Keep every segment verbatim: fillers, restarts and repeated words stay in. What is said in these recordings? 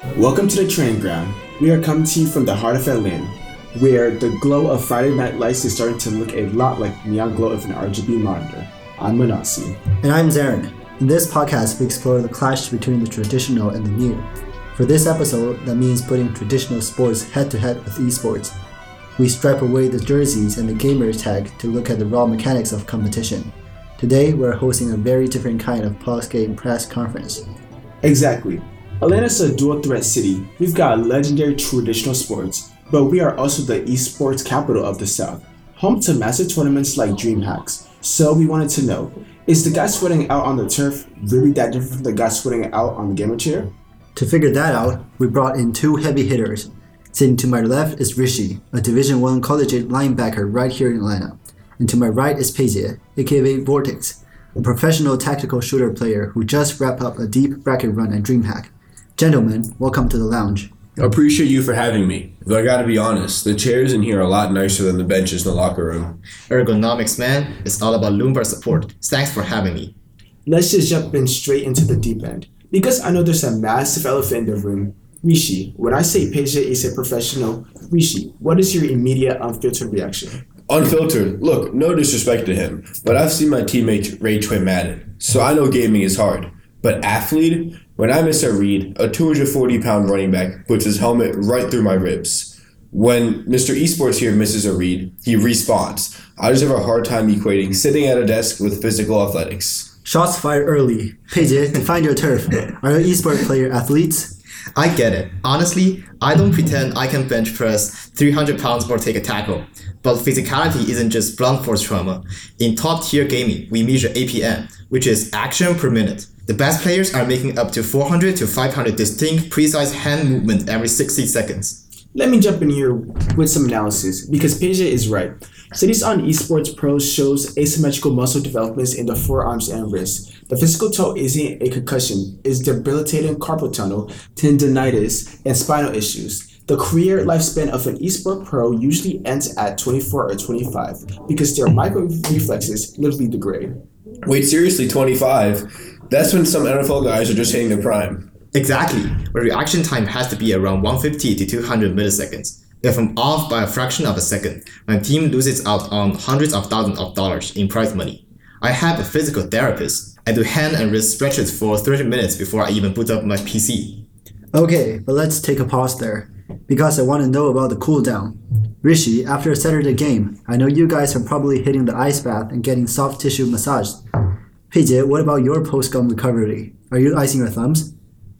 Welcome to the training ground. We are coming to you from the heart of Atlanta, where the glow of Friday night lights is starting to look a lot like the neon glow of an R G B monitor. I'm Manasi. And I'm Zarin. In this podcast, we explore the clash between the traditional and the new. For this episode, that means putting traditional sports head-to-head with esports. We stripe away the jerseys and the gamer tag to look at the raw mechanics of competition. Today, we're hosting a very different kind of post-game press conference. Exactly. Atlanta's a dual-threat city. We've got legendary traditional sports, but we are also the esports capital of the South, home to massive tournaments like DreamHacks. So we wanted to know, is the guy sweating out on the turf really that different from the guy sweating out on the gamer chair? To figure that out, we brought in two heavy hitters. Sitting to my left is Rishi, a Division one collegiate linebacker right here in Atlanta. And to my right is Peije, aka Vortex, a professional tactical shooter player who just wrapped up a deep bracket run at DreamHack. Gentlemen, welcome to the lounge. I appreciate you for having me. Though I gotta be honest, the chairs in here are a lot nicer than the benches in the locker room. Ergonomics, man. It's all about lumbar support. Thanks for having me. Let's just jump in straight into the deep end. Because I know there's a massive elephant in the room. Rishi, when I say Peije is a professional, Rishi, what is your immediate unfiltered reaction? Unfiltered. Look, no disrespect to him, but I've seen my teammates rage quit Madden, so I know gaming is hard. But athlete? When I miss a read, a two hundred forty pound running back puts his helmet right through my ribs. When Mister Esports here misses a read, he respawns. I just have a hard time equating sitting at a desk with physical athletics. Shots fired early. Peije, define your turf. Are your esports player athletes? I get it. Honestly, I don't pretend I can bench press three hundred pounds or take a tackle. But physicality isn't just blunt force trauma. In top tier gaming, we measure A P M, which is action per minute. The best players are making up to four hundred to five hundred distinct, precise hand movement every sixty seconds. Let me jump in here with some analysis, because Peije is right. Studies on esports pros shows asymmetrical muscle developments in the forearms and wrists. The physical toll isn't a concussion, it's debilitating carpal tunnel, tendonitis, and spinal issues. The career lifespan of an esport pro usually ends at twenty-four or twenty-five because their micro reflexes literally degrade. Wait, seriously, twenty-five? That's when some N F L guys are just hitting their prime. Exactly, where reaction time has to be around one hundred fifty to two hundred milliseconds. If I'm off by a fraction of a second, my team loses out on hundreds of thousands of dollars in prize money. I have a physical therapist. I do hand and wrist stretches for thirty minutes before I even boot up my P C. Okay, but let's take a pause there, because I want to know about the cooldown. Rishi, after a Saturday game, I know you guys are probably hitting the ice bath and getting soft tissue massaged. Peije, what about your post-game recovery? Are you icing your thumbs?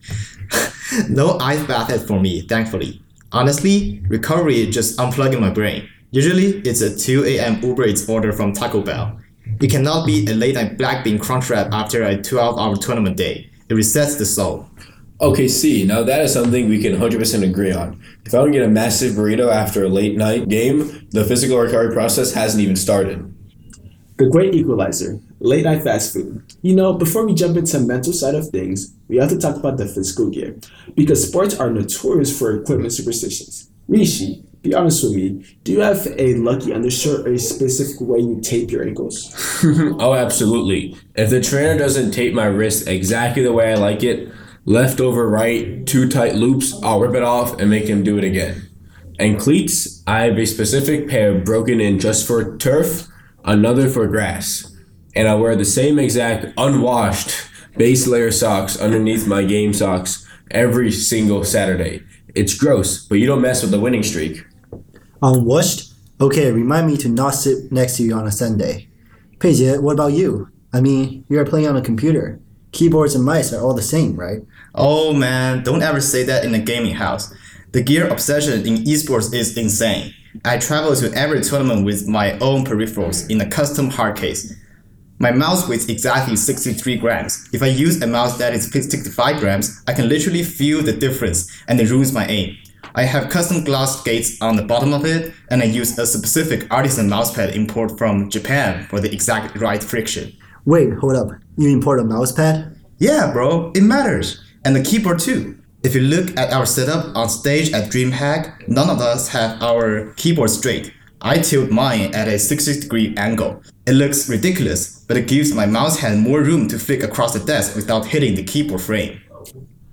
No ice bath for me, thankfully. Honestly, recovery is just unplugging my brain. Usually, it's a two a.m. Uber Eats order from Taco Bell. It cannot be a late-night black bean crunch wrap after a twelve hour tournament day. It resets the soul. Okay, see, now that is something we can one hundred percent agree on. If I don't get a massive burrito after a late night game, the physical recovery process hasn't even started. The great equalizer, late night fast food. You know, before we jump into the mental side of things, we have to talk about the physical gear, because sports are notorious for equipment superstitions. Rishi, be honest with me, do you have a lucky undershirt or a specific way you tape your ankles? Oh, absolutely. If the trainer doesn't tape my wrist exactly the way I like it, left over right, two tight loops, I'll rip it off and make him do it again. And cleats, I have a specific pair broken in just for turf, another for grass. And I wear the same exact unwashed base layer socks underneath my game socks every single Saturday. It's gross, but you don't mess with the winning streak. Unwashed? Okay, remind me to not sit next to you on a Sunday. Peije, what about you? I mean, you are playing on a computer. Keyboards and mice are all the same, right? Oh man, don't ever say that in a gaming house. The gear obsession in esports is insane. I travel to every tournament with my own peripherals in a custom hard case. My mouse weighs exactly sixty-three grams. If I use a mouse that is sixty-five grams, I can literally feel the difference and it ruins my aim. I have custom glass gates on the bottom of it, and I use a specific artisan mousepad import from Japan for the exact right friction. Wait, hold up. You import a mousepad? Yeah, bro, it matters. And the keyboard too. If you look at our setup on stage at DreamHack, none of us have our keyboard straight. I tilt mine at a sixty degree angle. It looks ridiculous, but it gives my mouse hand more room to flick across the desk without hitting the keyboard frame.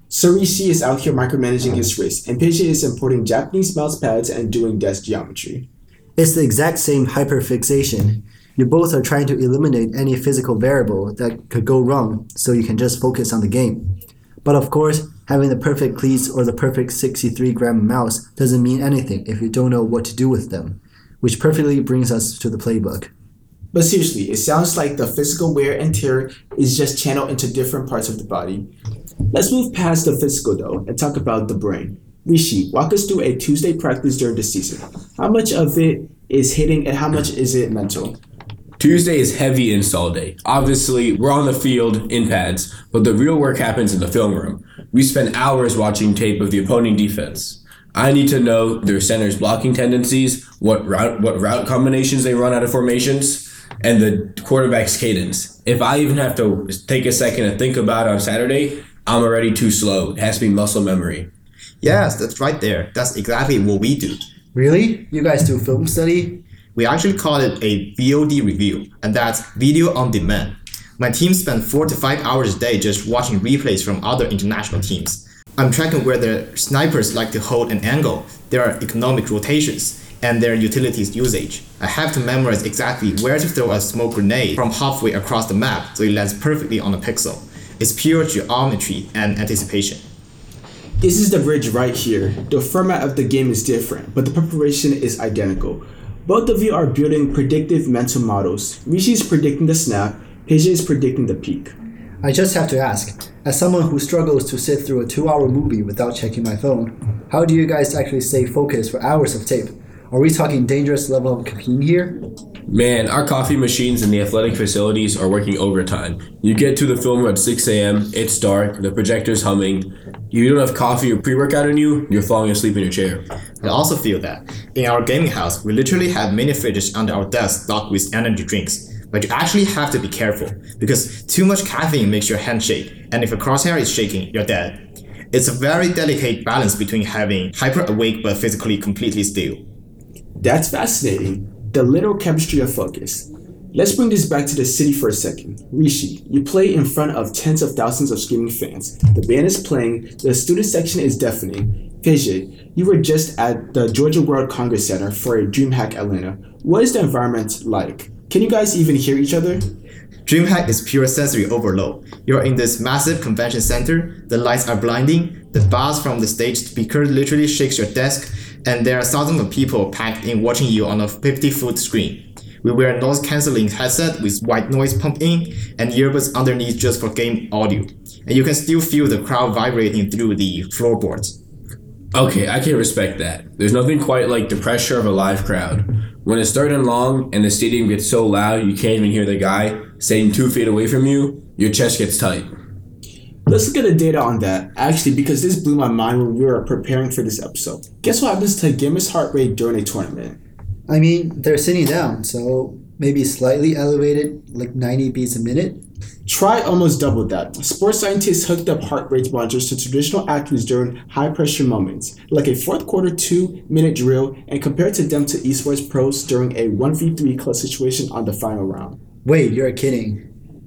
So Rishi is out here micromanaging his wrist, and P J is importing Japanese mouse pads and doing desk geometry. It's the exact same hyperfixation. You both are trying to eliminate any physical variable that could go wrong so you can just focus on the game. But of course, having the perfect cleats or the perfect sixty-three gram mouse doesn't mean anything if you don't know what to do with them, which perfectly brings us to the playbook. But seriously, it sounds like the physical wear and tear is just channeled into different parts of the body. Let's move past the physical though and talk about the brain. Rishi, walk us through a Tuesday practice during the season. How much of it is hitting and how much is it mental? Tuesday is heavy install day. Obviously, we're on the field in pads, but the real work happens in the film room. We spend hours watching tape of the opposing defense. I need to know their center's blocking tendencies, what route what route combinations they run out of formations, and the quarterback's cadence. If I even have to take a second to think about it on Saturday, I'm already too slow. It has to be muscle memory. Yes, that's right there. That's exactly what we do. Really? You guys do film study? We actually call it a V O D review, and that's video on demand. My team spent four to five hours a day just watching replays from other international teams. I'm tracking where the snipers like to hold an angle, their economic rotations, and their utilities usage. I have to memorize exactly where to throw a smoke grenade from halfway across the map so it lands perfectly on a pixel. It's pure geometry and anticipation. This is the bridge right here. The format of the game is different, but the preparation is identical. Both of you are building predictive mental models. Rishi is predicting the snap, P J is predicting the peak. I just have to ask, as someone who struggles to sit through a two-hour movie without checking my phone, how do you guys actually stay focused for hours of tape? Are we talking dangerous level of caffeine here? Man, our coffee machines in the athletic facilities are working overtime. You get to the film room at six a.m., it's dark, the projector's humming. You don't have coffee or pre-workout in you, you're falling asleep in your chair. I also feel that. In our gaming house, we literally have mini fridges under our desk stocked with energy drinks. But you actually have to be careful, because too much caffeine makes your hand shake, and if a crosshair is shaking, you're dead. It's a very delicate balance between having hyper-awake but physically completely still. That's fascinating. The literal chemistry of focus. Let's bring this back to the city for a second. Rishi, you play in front of tens of thousands of screaming fans. The band is playing, the student section is deafening. P J, you were just at the Georgia World Congress Center for a DreamHack Atlanta. What is the environment like? Can you guys even hear each other? DreamHack is pure sensory overload. You're in this massive convention center, the lights are blinding, the bass from the stage speaker literally shakes your desk, and there are thousands of people packed in watching you on a fifty-foot screen. We wear noise-canceling headset with white noise pumped in and earbuds underneath just for game audio, and you can still feel the crowd vibrating through the floorboards. Okay, I can respect that. There's nothing quite like the pressure of a live crowd. When it's third and long and the stadium gets so loud you can't even hear the guy standing two feet away from you, your chest gets tight. Let's look at the data on that, actually, because this blew my mind when we were preparing for this episode. Guess what happens to a gamer's heart rate during a tournament? I mean, they're sitting down, so maybe slightly elevated, like ninety beats a minute. Try almost double that. Sports scientists hooked up heart rate monitors to traditional athletes during high-pressure moments, like a fourth quarter two-minute drill, and compared to them to esports pros during a one v three clutch situation on the final round. Wait, you're kidding.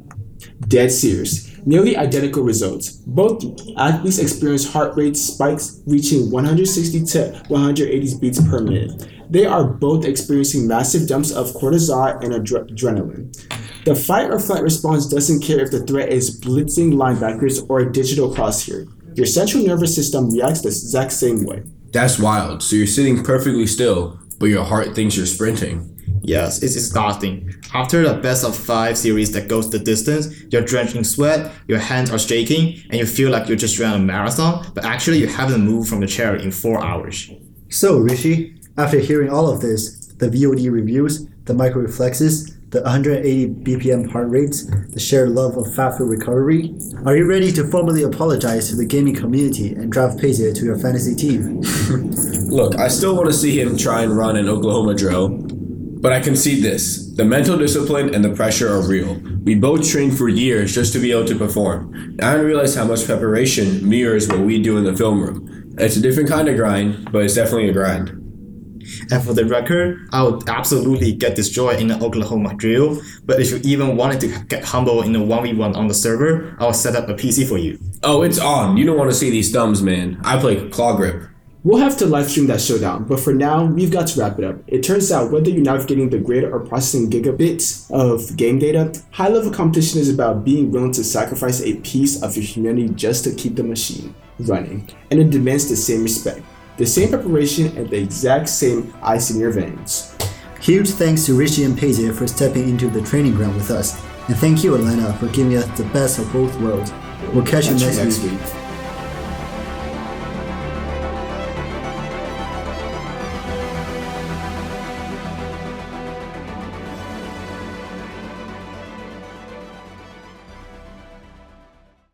Dead serious. Nearly identical results. Both athletes experienced heart rate spikes reaching one hundred sixty to one hundred eighty beats per minute. They are both experiencing massive dumps of cortisol and adre- adrenaline. The fight or flight response doesn't care if the threat is blitzing linebackers or a digital crosshair. Your central nervous system reacts the exact same way. That's wild. So you're sitting perfectly still, but your heart thinks you're sprinting. Yes, it's exhausting. After the best of five series that goes the distance, you're drenched in sweat, your hands are shaking, and you feel like you just ran a marathon, but actually you haven't moved from the chair in four hours. So, Rishi, after hearing all of this, the V O D reviews, the micro reflexes, the one hundred eighty B P M heart rates, the shared love of fast food recovery, are you ready to formally apologize to the gaming community and draft P J to your fantasy team? Look, I still want to see him try and run an Oklahoma drill, but I concede this. The mental discipline and the pressure are real. We both trained for years just to be able to perform. I didn't realize how much preparation mirrors what we do in the film room. It's a different kind of grind, but it's definitely a grind. And for the record, I would absolutely get destroyed in the Oklahoma drill, but if you even wanted to get humble in a one v one on the server, I'll set up a P C for you. Oh, it's on. You don't want to see these thumbs, man. I play claw grip. We'll have to live stream that showdown, but for now, we've got to wrap it up. It turns out whether you're navigating the grid or processing gigabits of game data, high-level competition is about being willing to sacrifice a piece of your humanity just to keep the machine running, and it demands the same respect, the same preparation, and the exact same ice in your veins. Huge thanks to Richie and Paige for stepping into the training ground with us, and thank you, Atlanta, for giving us the best of both worlds. We'll catch you Catch you next next week. week.